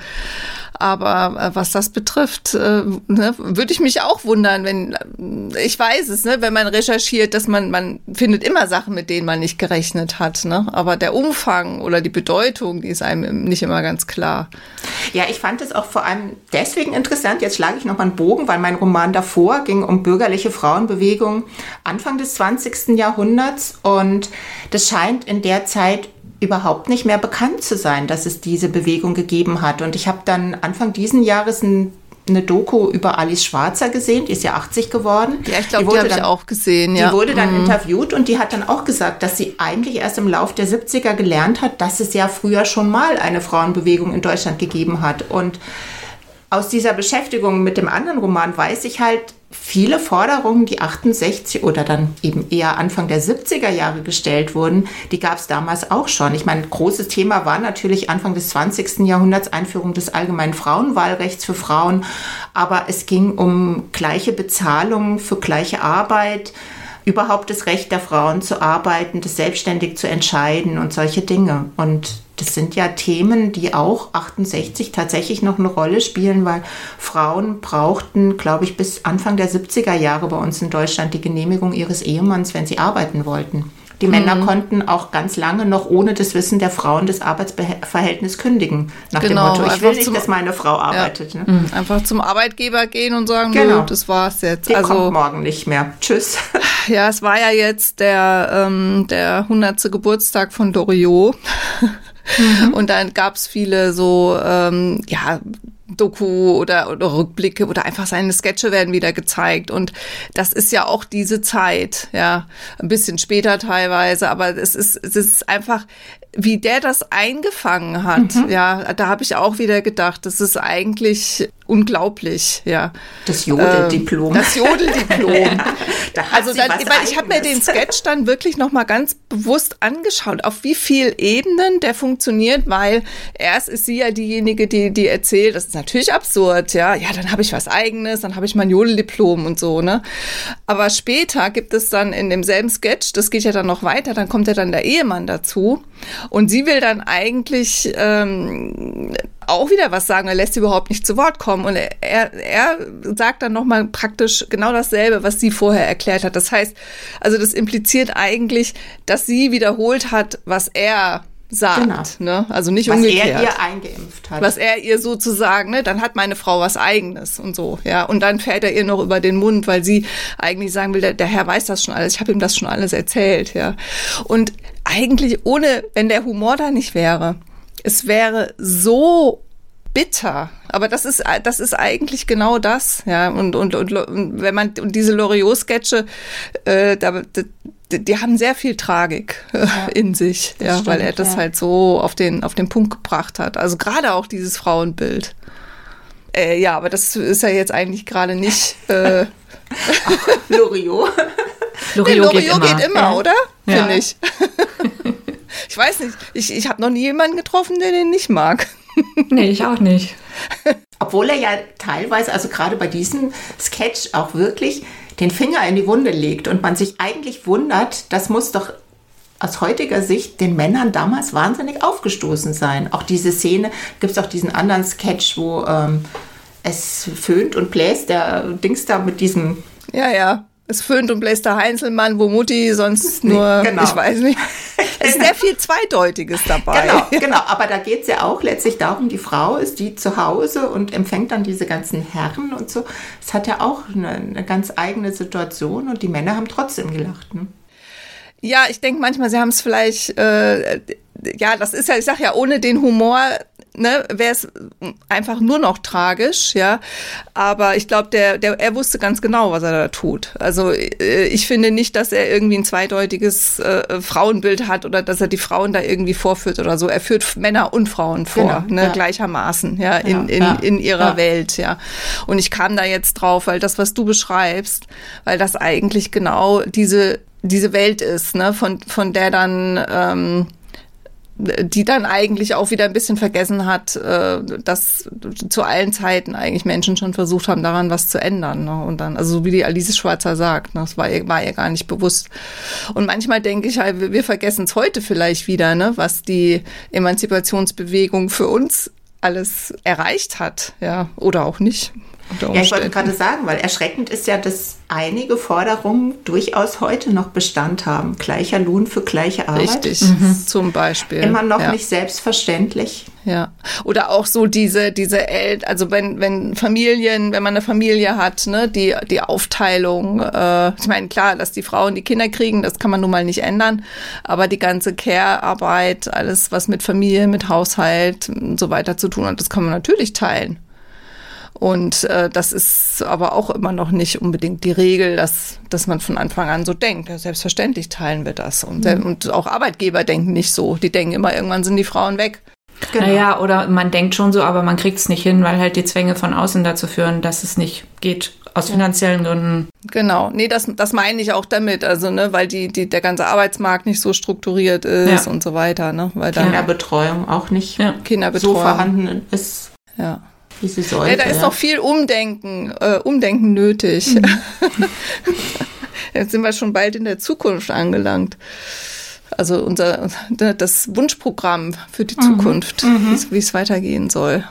B: Aber äh, was das betrifft, äh, ne, würde ich mich auch wundern, wenn, ich weiß es, ne, wenn man recherchiert, dass man, man findet immer Sachen, mit denen man nicht gerechnet hat, ne? Aber der Umfang oder die Bedeutung, die ist einem nicht immer ganz klar.
C: Ja, ich fand es auch vor allem deswegen interessant, jetzt schlage ich noch mal einen Bogen, weil mein Roman davor ging um bürgerliche Frauenbewegung Anfang des zwanzigsten Jahrhunderts und das scheint in der Zeit überhaupt nicht mehr bekannt zu sein, dass es diese Bewegung gegeben hat. Und ich habe dann Anfang diesen Jahres ein, eine Doku über Alice Schwarzer gesehen, die ist ja achtzig geworden.
B: Ja, ich glaube, die, die habe ich auch gesehen. Ja.
C: Die wurde dann mhm. interviewt und die hat dann auch gesagt, dass sie eigentlich erst im Lauf der siebziger gelernt hat, dass es ja früher schon mal eine Frauenbewegung in Deutschland gegeben hat. Und aus dieser Beschäftigung mit dem anderen Roman weiß ich halt, viele Forderungen, die achtundsechzig oder dann eben eher Anfang der siebziger Jahre gestellt wurden, die gab es damals auch schon. Ich meine, großes Thema war natürlich Anfang des zwanzigsten Jahrhunderts Einführung des allgemeinen Frauenwahlrechts für Frauen. Aber es ging um gleiche Bezahlung für gleiche Arbeit, überhaupt das Recht der Frauen zu arbeiten, das selbstständig zu entscheiden und solche Dinge. Und das sind ja Themen, die auch achtundsechzig tatsächlich noch eine Rolle spielen, weil Frauen brauchten, glaube ich, bis Anfang der siebziger Jahre bei uns in Deutschland die Genehmigung ihres Ehemanns, wenn sie arbeiten wollten. Die mhm. Männer konnten auch ganz lange noch ohne das Wissen der Frauen das Arbeitsverhältnis kündigen. Nach
B: genau,
C: dem Motto, ich will nicht, dass meine Frau arbeitet.
B: Ja.
C: Ne?
B: Mhm. Einfach zum Arbeitgeber gehen und sagen,
C: genau.
B: nö, das war's jetzt.
C: Die
B: also,
C: kommt morgen nicht mehr. Tschüss.
B: Ja, es war ja jetzt der, ähm, der hundertste Geburtstag von Loriot. Mhm. Und dann gab's viele so, ähm, ja, Doku oder, oder Rückblicke oder einfach seine Sketche werden wieder gezeigt. Und das ist ja auch diese Zeit, ja, ein bisschen später teilweise, aber es ist, es ist einfach, wie der das eingefangen hat, mhm. ja, da habe ich auch wieder gedacht, das ist eigentlich unglaublich, ja.
C: Das Jodeldiplom.
B: Ähm, das Jodeldiplom.
C: Ja, da
B: also dann, weil ich habe mir den Sketch dann wirklich noch mal ganz bewusst angeschaut, auf wie vielen Ebenen der funktioniert, weil erst ist sie ja diejenige, die die erzählt, das ist natürlich absurd, ja, ja, dann habe ich was Eigenes, dann habe ich mein Jodeldiplom und so, ne. Aber später gibt es dann in demselben Sketch, das geht ja dann noch weiter, dann kommt ja dann der Ehemann dazu und sie will dann eigentlich ähm, auch wieder was sagen, er lässt sie überhaupt nicht zu Wort kommen und er, er sagt dann nochmal praktisch genau dasselbe, was sie vorher erklärt hat. Das heißt, also das impliziert eigentlich, dass sie wiederholt hat, was er sagt, genau. ne? Also nicht
C: was
B: umgekehrt.
C: Was er ihr eingeimpft hat.
B: Was er ihr sozusagen, ne? Dann hat meine Frau was Eigenes und so, ja. Und dann fällt er ihr noch über den Mund, weil sie eigentlich sagen will, der, der Herr weiß das schon alles, ich habe ihm das schon alles erzählt, ja. Und eigentlich ohne, wenn der Humor da nicht wäre, es wäre so bitter, aber das ist das ist eigentlich genau das, ja, und und und, und wenn man und diese Loriot-Sketche, äh, da, die, die haben sehr viel Tragik äh, ja, in sich, ja, stimmt, weil er das ja. halt so auf den auf den Punkt gebracht hat. Also gerade auch dieses Frauenbild. Äh, ja, aber das ist ja jetzt eigentlich gerade nicht äh,
C: Loriot.
B: Loriot, nee, Loriot geht immer, geht immer ja. oder?
A: Ja.
B: Finde ich. Ich weiß nicht, ich, ich habe noch nie jemanden getroffen, der den nicht mag.
A: Nee, ich auch nicht.
C: Obwohl er ja teilweise, also gerade bei diesem Sketch auch wirklich den Finger in die Wunde legt und man sich eigentlich wundert, das muss doch aus heutiger Sicht den Männern damals wahnsinnig aufgestoßen sein. Auch diese Szene, gibt es auch diesen anderen Sketch, wo ähm, es föhnt und bläst der Dings da mit diesem...
B: Ja, ja. Es föhnt und bläst der Heinzelmann, wo Mutti sonst nur, nee, genau. Ich weiß nicht. Es ist sehr viel Zweideutiges dabei.
C: Genau, genau. Aber da geht es ja auch letztlich darum, die Frau ist die zu Hause und empfängt dann diese ganzen Herren und so. Es hat ja auch eine, eine ganz eigene Situation und die Männer haben trotzdem gelacht. Ne?
B: Ja, ich denke manchmal, sie haben es vielleicht, äh, ja, das ist ja, ich sag ja, ohne den Humor, ne, wäre es einfach nur noch tragisch, ja. Aber ich glaube, der, der, er wusste ganz genau, was er da tut. Also äh, ich finde nicht, dass er irgendwie ein zweideutiges äh, Frauenbild hat oder dass er die Frauen da irgendwie vorführt oder so. Er führt Männer und Frauen vor, genau, ne, ja. gleichermaßen, ja, in, in, ja. in ihrer ja. Welt, ja. Und ich kam da jetzt drauf, weil das, was du beschreibst, weil das eigentlich genau diese diese Welt ist, ne, von von der dann ähm, die dann eigentlich auch wieder ein bisschen vergessen hat, äh, dass zu allen Zeiten eigentlich Menschen schon versucht haben, daran was zu ändern. Ne? Und dann, also so wie die Alice Schwarzer sagt, ne? Das war ihr, war ihr gar nicht bewusst. Und manchmal denke ich halt, wir vergessen es heute vielleicht wieder, ne? Was die Emanzipationsbewegung für uns alles erreicht hat, ja, oder auch nicht.
C: Ja, ich wollte gerade sagen, weil erschreckend ist ja, dass einige Forderungen durchaus heute noch Bestand haben. Gleicher Lohn für gleiche Arbeit.
B: Richtig, mhm. zum Beispiel.
C: Immer noch
B: ja.
C: nicht selbstverständlich.
B: Ja, oder auch so diese, diese El- also wenn, wenn Familien, wenn man eine Familie hat, ne, die, die Aufteilung, äh, ich meine, klar, dass die Frauen die Kinder kriegen, das kann man nun mal nicht ändern, aber die ganze Care-Arbeit, alles, was mit Familie, mit Haushalt und so weiter zu tun hat, das kann man natürlich teilen. Und äh, das ist aber auch immer noch nicht unbedingt die Regel, dass, dass man von Anfang an so denkt. Ja, selbstverständlich teilen wir das. Und, mhm. und auch Arbeitgeber denken nicht so. Die denken immer, irgendwann sind die Frauen weg.
A: Genau. Naja, oder man denkt schon so, aber man kriegt es nicht hin, weil halt die Zwänge von außen dazu führen, dass es nicht geht, aus finanziellen Gründen.
B: Genau, nee, das, das meine ich auch damit, also ne, weil die, die, der ganze Arbeitsmarkt nicht so strukturiert ist ja. und so weiter. Ne, weil
C: Kinderbetreuung auch nicht ja.
B: Kinderbetreuung.
C: so vorhanden ist.
B: Ja.
C: Wie sie sollte,
B: ja, da ist
C: ja.
B: noch viel Umdenken, äh, Umdenken nötig. Mhm. Jetzt sind wir schon bald in der Zukunft angelangt. Also unser das Wunschprogramm für die mhm. Zukunft, mhm. wie es weitergehen soll.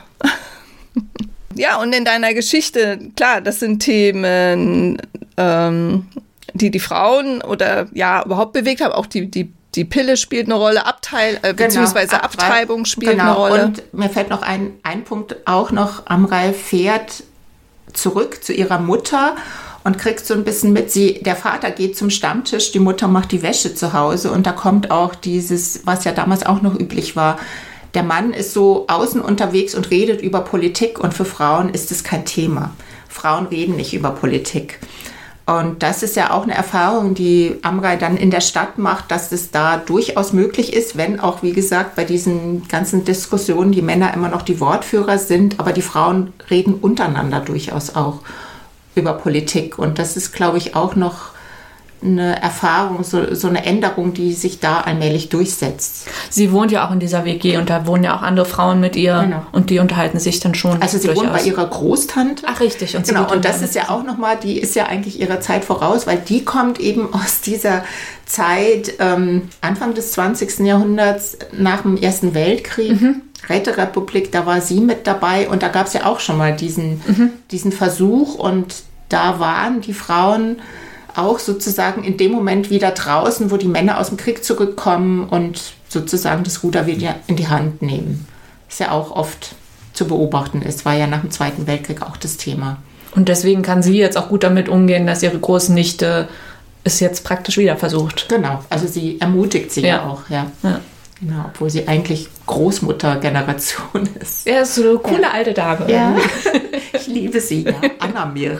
B: Ja, und in deiner Geschichte, klar, das sind Themen, ähm, die die Frauen oder ja überhaupt bewegt haben, auch die die Die Pille spielt eine Rolle, Abteil, äh, beziehungsweise genau, Abtreibung spielt genau. eine Rolle.
C: Und mir fällt noch ein, ein Punkt auch noch, Amrei fährt zurück zu ihrer Mutter und kriegt so ein bisschen mit, sie, der Vater geht zum Stammtisch, die Mutter macht die Wäsche zu Hause und da kommt auch dieses, was ja damals auch noch üblich war, der Mann ist so außen unterwegs und redet über Politik und für Frauen ist es kein Thema. Frauen reden nicht über Politik. Und das ist ja auch eine Erfahrung, die Amrei dann in der Stadt macht, dass es da durchaus möglich ist, wenn auch, wie gesagt, bei diesen ganzen Diskussionen die Männer immer noch die Wortführer sind, aber die Frauen reden untereinander durchaus auch über Politik. Und das ist, glaube ich, auch noch eine Erfahrung, so, so eine Änderung, die sich da allmählich durchsetzt.
A: Sie wohnt ja auch in dieser W G und da wohnen ja auch andere Frauen mit ihr genau. und die unterhalten sich dann schon.
C: Also sie
A: durchaus.
C: wohnt bei ihrer Großtante.
A: Ach richtig.
C: Und, genau, und das ist ja auch nochmal, die ist ja eigentlich ihrer Zeit voraus, weil die kommt eben aus dieser Zeit ähm, Anfang des zwanzigsten Jahrhunderts nach dem Ersten Weltkrieg. Mhm. Räterepublik, da war sie mit dabei und da gab es ja auch schon mal diesen, mhm. diesen Versuch und da waren die Frauen auch sozusagen in dem Moment wieder draußen, wo die Männer aus dem Krieg zurückkommen und sozusagen das Ruder wieder in die Hand nehmen. Was ja auch oft zu beobachten ist, war ja nach dem Zweiten Weltkrieg auch das Thema.
A: Und deswegen kann sie jetzt auch gut damit umgehen, dass ihre Großnichte es jetzt praktisch wieder versucht.
C: Genau, also sie ermutigt sie ja, ja auch, ja. ja. Genau, obwohl sie eigentlich Großmuttergeneration ist.
A: Ja, ist so eine coole ja. alte Dame.
C: Ja, ich liebe sie, ja. Anna Mir.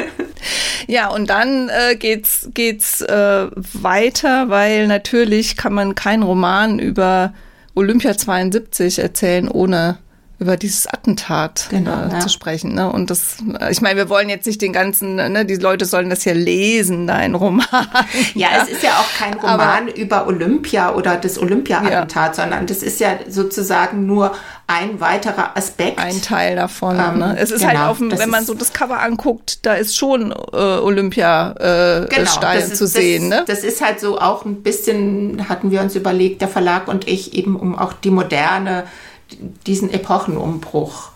B: Ja, und dann äh, geht's geht's äh, weiter, weil natürlich kann man keinen Roman über Olympia zweiundsiebzig erzählen, ohne über dieses Attentat genau, äh, ja. zu sprechen. Ne? Und das, ich meine, wir wollen jetzt nicht den ganzen, ne, die Leute sollen das ja lesen, dein Roman.
C: Ja, ja, es ist ja auch kein Roman Aber, über Olympia oder das Olympia-Attentat, ja. sondern das ist ja sozusagen nur ein weiterer Aspekt.
B: Ein Teil davon. Ähm, ne? Es ist genau, halt, auf dem, wenn man so das Cover anguckt, da ist schon äh, Olympia-Stein äh, genau, zu sehen.
C: Das,
B: ne?
C: das ist halt so auch ein bisschen, hatten wir uns überlegt, der Verlag und ich, eben um auch die moderne diesen Epochenumbruch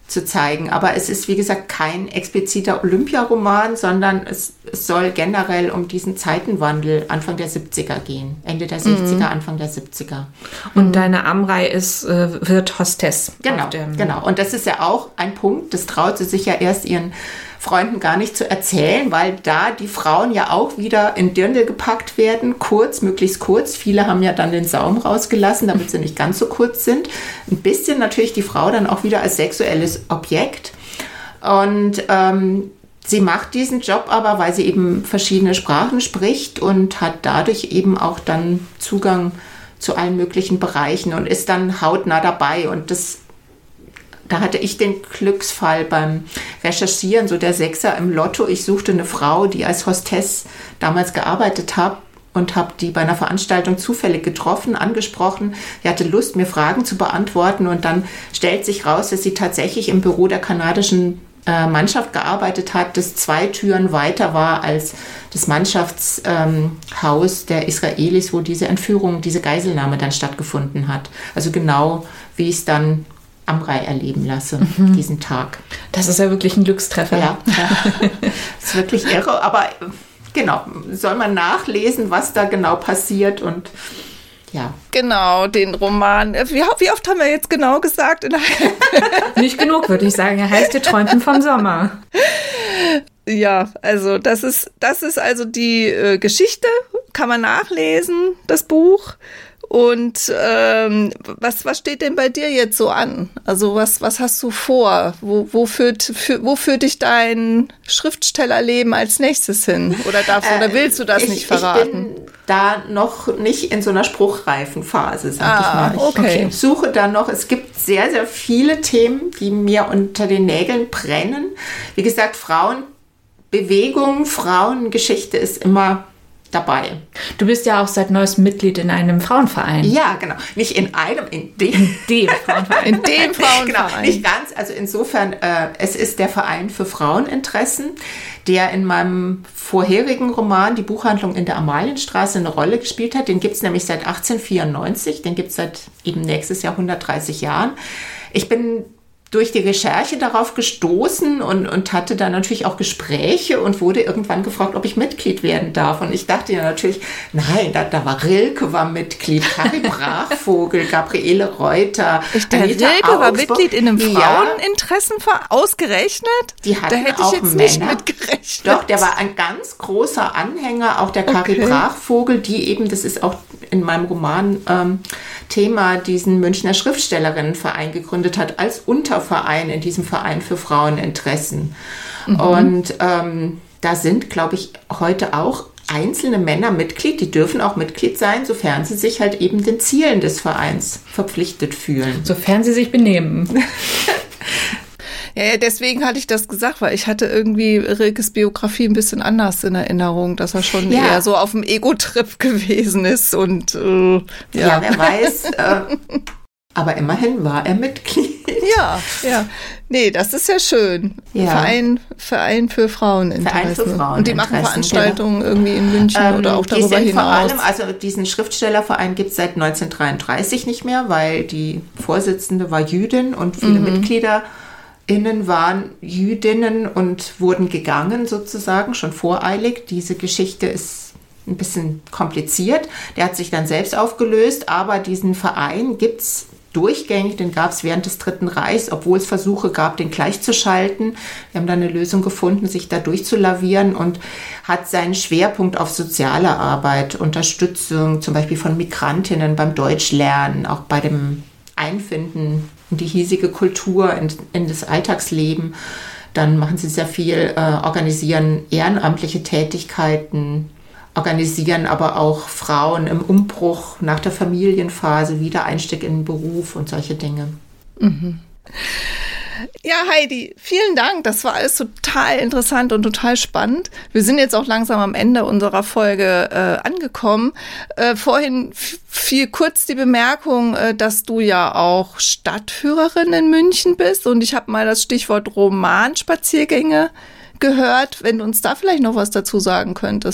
C: zu zeigen. Aber es ist, wie gesagt, kein expliziter Olympiaroman, sondern es, es soll generell um diesen Zeitenwandel Anfang der siebziger gehen. Ende der sechziger, mhm. Anfang der siebziger.
A: Und mhm. deine Amrei ist, äh, wird Hostess.
C: Genau, genau. Und das ist ja auch ein Punkt, das traut sie sich ja erst ihren Freunden gar nicht zu erzählen, weil da die Frauen ja auch wieder in Dirndl gepackt werden, kurz, möglichst kurz. Viele haben ja dann den Saum rausgelassen, damit sie nicht ganz so kurz sind. Ein bisschen natürlich die Frau dann auch wieder als sexuelles Objekt. Und ähm, sie macht diesen Job aber, weil sie eben verschiedene Sprachen spricht und hat dadurch eben auch dann Zugang zu allen möglichen Bereichen und ist dann hautnah dabei. Und das Da hatte ich den Glücksfall beim Recherchieren, so der Sechser im Lotto. Ich suchte eine Frau, die als Hostess damals gearbeitet hat und habe die bei einer Veranstaltung zufällig getroffen, angesprochen. Die hatte Lust, mir Fragen zu beantworten und dann stellt sich raus, dass sie tatsächlich im Büro der kanadischen äh, Mannschaft gearbeitet hat, das zwei Türen weiter war als das Mannschaftshaus ähm, der Israelis, wo diese Entführung, diese Geiselnahme dann stattgefunden hat. Also genau, wie es dann Amrei erleben lasse, mhm. diesen Tag.
A: Das ist ja wirklich ein Glückstreffer.
C: Ja, ja. Das ist wirklich irre, aber genau, soll man nachlesen, was da genau passiert und ja.
B: Genau, den Roman. Wie, wie oft haben wir jetzt genau gesagt?
A: Nicht genug, würde ich sagen. Er heißt Die Träumten vom Sommer.
B: Ja, also das ist, das ist also die äh, Geschichte, kann man nachlesen, das Buch. Und ähm, was, was steht denn bei dir jetzt so an? Also was, was hast du vor? Wo, wo, führt, für, wo führt dich dein Schriftstellerleben als nächstes hin? Oder darfst, äh, oder willst du das
C: ich,
B: nicht verraten?
C: Ich bin da noch nicht in so einer spruchreifen Phase, sag
B: ah,
C: ich mal. Ich
B: okay.
C: suche da noch, es gibt sehr, sehr viele Themen, die mir unter den Nägeln brennen. Wie gesagt, Frauenbewegung, Frauengeschichte ist immer dabei.
A: Du bist ja auch seit neuestem Mitglied in einem Frauenverein.
C: Ja, genau. Nicht in einem, in dem,
A: in dem Frauenverein.
B: In dem Frauenverein.
C: Genau, nicht ganz. Also insofern, äh, es ist der Verein für Fraueninteressen, der in meinem vorherigen Roman, Die Buchhandlung in der Amalienstraße, eine Rolle gespielt hat. Den gibt es nämlich seit achtzehnhundertvierundneunzig. Den gibt es seit eben nächstes Jahr hundertdreißig Jahren. Ich bin durch die Recherche darauf gestoßen und, und hatte dann natürlich auch Gespräche und wurde irgendwann gefragt, ob ich Mitglied werden darf. Und ich dachte ja natürlich, nein, da, da war Rilke war Mitglied, Kari Brachvogel, Gabriele Reuter.
B: Ich dachte, Rilke Augsburg. War Mitglied in einem Fraueninteressenverein, ausgerechnet?
C: Die hatten
B: da hätte
C: auch
B: ich jetzt
C: Männer.
B: Nicht mitgerechnet.
C: Doch, der war ein ganz großer Anhänger auch der Kari okay. Brachvogel, die eben, das ist auch in meinem Roman ähm, Thema, diesen Münchner Schriftstellerinnenverein gegründet hat, als Unterverein in diesem Verein für Fraueninteressen. Mhm. Und ähm, da sind, glaube ich, heute auch einzelne Männer Mitglied, die dürfen auch Mitglied sein, sofern sie sich halt eben den Zielen des Vereins verpflichtet fühlen.
A: Sofern sie sich benehmen.
B: Ja, ja, deswegen hatte ich das gesagt, weil ich hatte irgendwie Rilkes Biografie ein bisschen anders in Erinnerung, dass er schon ja. eher so auf dem Ego-Trip gewesen ist und äh, ja.
C: ja, wer weiß. Äh, aber immerhin war er Mitglied.
B: Ja, ja. Nee, das ist ja schön. Ja. Verein, Verein für Fraueninteressen.
C: Verein für Fraueninteressen.
B: Und die machen Veranstaltungen genau. irgendwie in München ähm, oder auch darüber
C: die sind
B: hinaus.
C: Vor allem, also diesen Schriftstellerverein gibt es seit neunzehnhundertdreiunddreißig nicht mehr, weil die Vorsitzende war Jüdin und viele mhm. Mitglieder Innen waren Jüdinnen und wurden gegangen sozusagen, schon voreilig. Diese Geschichte ist ein bisschen kompliziert. Der hat sich dann selbst aufgelöst, aber diesen Verein gibt es durchgängig, den gab es während des Dritten Reichs, obwohl es Versuche gab, den gleichzuschalten. Wir haben dann eine Lösung gefunden, sich da durchzulavieren und hat seinen Schwerpunkt auf soziale Arbeit, Unterstützung zum Beispiel von Migrantinnen beim Deutschlernen, auch bei dem Einfinden in die hiesige Kultur, in, in das Alltagsleben. Dann machen sie sehr viel, äh, organisieren ehrenamtliche Tätigkeiten, organisieren aber auch Frauen im Umbruch nach der Familienphase, Wiedereinstieg in den Beruf und solche Dinge.
B: Mhm. Ja, Heidi, vielen Dank. Das war alles total interessant und total spannend. Wir sind jetzt auch langsam am Ende unserer Folge äh, angekommen. Äh, vorhin f- fiel kurz die Bemerkung, äh, dass du ja auch Stadtführerin in München bist. Und ich habe mal das Stichwort Romanspaziergänge gehört. Wenn du uns da vielleicht noch was dazu sagen könntest.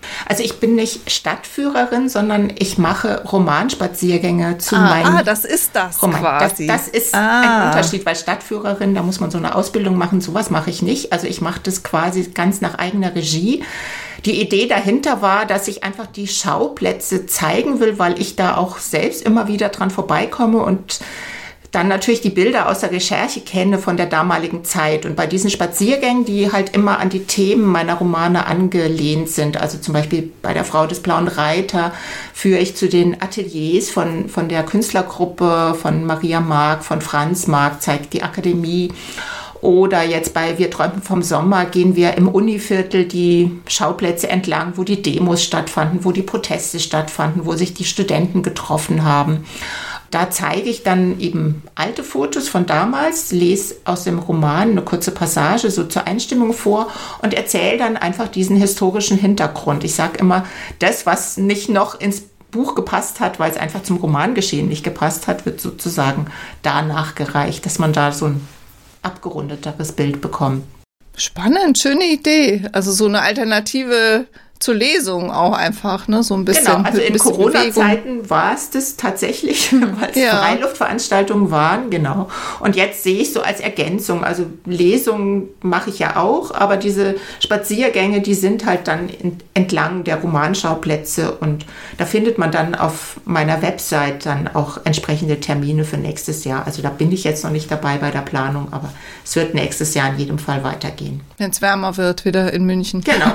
C: Also ich bin nicht Stadtführerin, sondern ich mache Romanspaziergänge zu
B: ah,
C: meinen...
B: Ah, das ist das
C: Roman.
B: quasi.
C: Das, das ist
B: ah.
C: ein Unterschied, weil Stadtführerin, da muss man so eine Ausbildung machen, sowas mache ich nicht. Also ich mache das quasi ganz nach eigener Regie. Die Idee dahinter war, dass ich einfach die Schauplätze zeigen will, weil ich da auch selbst immer wieder dran vorbeikomme und dann natürlich die Bilder aus der Recherche kenne von der damaligen Zeit. Und bei diesen Spaziergängen, die halt immer an die Themen meiner Romane angelehnt sind, also zum Beispiel bei der Frau des blauen Reiter, führe ich zu den Ateliers von, von der Künstlergruppe, von Maria Mark, von Franz Mark, zeigt die Akademie. Oder jetzt bei Wir träumen vom Sommer gehen wir im Univiertel die Schauplätze entlang, wo die Demos stattfanden, wo die Proteste stattfanden, wo sich die Studenten getroffen haben. Da zeige ich dann eben alte Fotos von damals, lese aus dem Roman eine kurze Passage so zur Einstimmung vor und erzähle dann einfach diesen historischen Hintergrund. Ich sage immer, das, was nicht noch ins Buch gepasst hat, weil es einfach zum Romangeschehen nicht gepasst hat, wird sozusagen da nachgereicht, dass man da so ein abgerundeteres Bild bekommt.
B: Spannend, schöne Idee. Also so eine Alternative zur Lesung auch einfach, ne, so ein bisschen.
C: Genau, also in Corona-Zeiten war es das tatsächlich, weil es ja. Freiluftveranstaltungen waren, genau. Und jetzt sehe ich so als Ergänzung, also Lesungen mache ich ja auch, aber diese Spaziergänge, die sind halt dann in, entlang der Romanschauplätze und da findet man dann auf meiner Website dann auch entsprechende Termine für nächstes Jahr. Also da bin ich jetzt noch nicht dabei bei der Planung, aber es wird nächstes Jahr in jedem Fall weitergehen.
B: Wenn es wärmer wird, wieder in München.
C: Genau.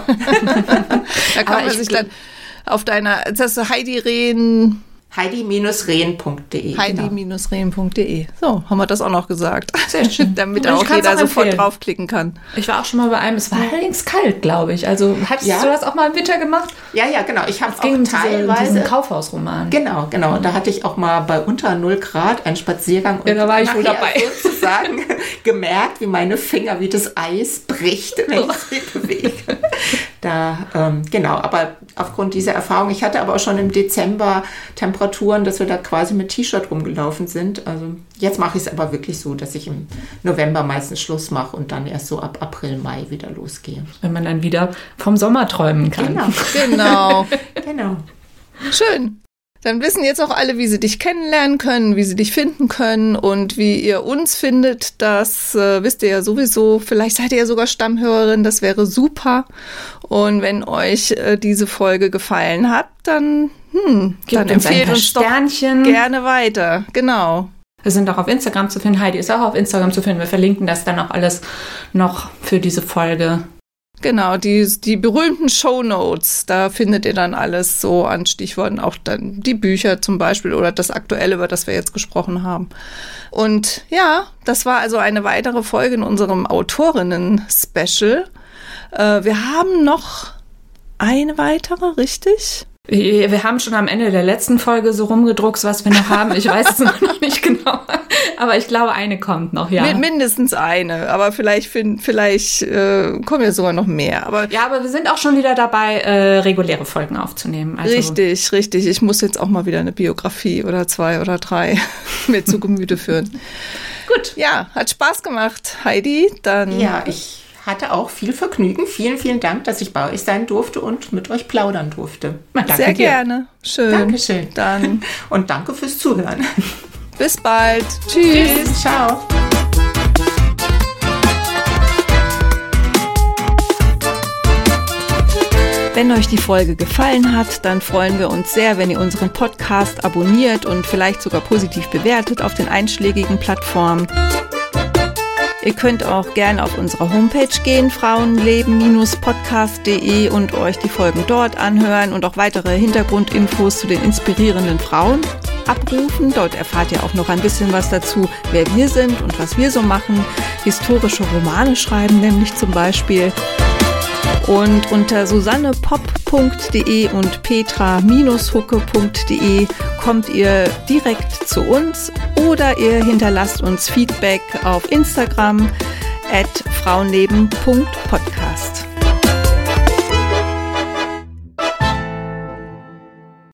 B: Da kann man sich dann auf deiner, das ist Heidi Rehn.
C: Heidi-Rehn punkt de.
B: Heidi-Rehn punkt de. So, haben wir das auch noch gesagt.
A: Sehr schön.
B: Damit auch jeder auch sofort draufklicken kann.
A: Ich war auch schon mal bei einem, es war allerdings kalt, glaube ich. Also hast ja. du das auch mal im Winter gemacht?
C: Ja, ja, genau. Ich habe auch
A: ging
C: teilweise...
A: diesen Kaufhausroman.
C: Genau, genau. Da hatte ich auch mal bei unter null Grad einen Spaziergang. Und
A: ja, da war ich wohl dabei.
C: sozusagen gemerkt, wie meine Finger, wie das Eis bricht, wenn ich sie bewege. Da, ähm, genau, aber aufgrund dieser Erfahrung, ich hatte aber auch schon im Dezember Temperaturen, dass wir da quasi mit T-Shirt rumgelaufen sind. Also jetzt mache ich es aber wirklich so, dass ich im November meistens Schluss mache und dann erst so ab April, Mai wieder losgehe.
A: Wenn man dann wieder vom Sommer träumen kann.
C: Genau,
B: genau.
C: genau.
B: Schön. Dann wissen jetzt auch alle, wie sie dich kennenlernen können, wie sie dich finden können und wie ihr uns findet. Das äh, wisst ihr ja sowieso. Vielleicht seid ihr ja sogar Stammhörerin, das wäre super. Und wenn euch äh, diese Folge gefallen hat, dann, hm, dann empfehlt uns doch gerne weiter. Genau.
A: Wir sind auch auf Instagram zu finden. Heidi ist auch auf Instagram zu finden. Wir verlinken das dann auch alles noch für diese Folge.
B: Genau, die, die berühmten Shownotes, da findet ihr dann alles so an Stichworten, auch dann die Bücher zum Beispiel oder das Aktuelle, über das wir jetzt gesprochen haben. Und ja, das war also eine weitere Folge in unserem Autorinnen-Special. Äh, wir haben noch eine weitere, richtig?
A: Wir haben schon am Ende der letzten Folge so rumgedruckst, was wir noch haben. Ich weiß es noch nicht genau. Aber ich glaube, eine kommt noch, ja.
B: Mindestens eine. Aber vielleicht, vielleicht äh, kommen ja sogar noch mehr. Aber
A: ja, aber wir sind auch schon wieder dabei, äh, reguläre Folgen aufzunehmen. Also
B: richtig, richtig. Ich muss jetzt auch mal wieder eine Biografie oder zwei oder drei mir zu Gemüte führen.
C: Gut.
B: Ja, hat Spaß gemacht, Heidi. Dann
C: ja, ich hatte auch viel Vergnügen. Vielen, vielen Dank, dass ich bei euch sein durfte und mit euch plaudern durfte.
B: Danke Sehr dir. gerne. Schön.
C: Dankeschön.
B: Dann.
C: Und danke fürs Zuhören.
B: Bis bald. Tschüss.
C: Tschüss. Ciao.
B: Wenn euch die Folge gefallen hat, dann freuen wir uns sehr, wenn ihr unseren Podcast abonniert und vielleicht sogar positiv bewertet auf den einschlägigen Plattformen. Ihr könnt auch gerne auf unsere Homepage gehen, frauenleben Bindestrich podcast punkt de, und euch die Folgen dort anhören und auch weitere Hintergrundinfos zu den inspirierenden Frauen abrufen. Dort erfahrt ihr auch noch ein bisschen was dazu, wer wir sind und was wir so machen. Historische Romane schreiben nämlich zum Beispiel. Und unter susanne pop punkt de und petra hucke punkt de kommt ihr direkt zu uns oder ihr hinterlasst uns Feedback auf Instagram at frauenleben punkt podcast.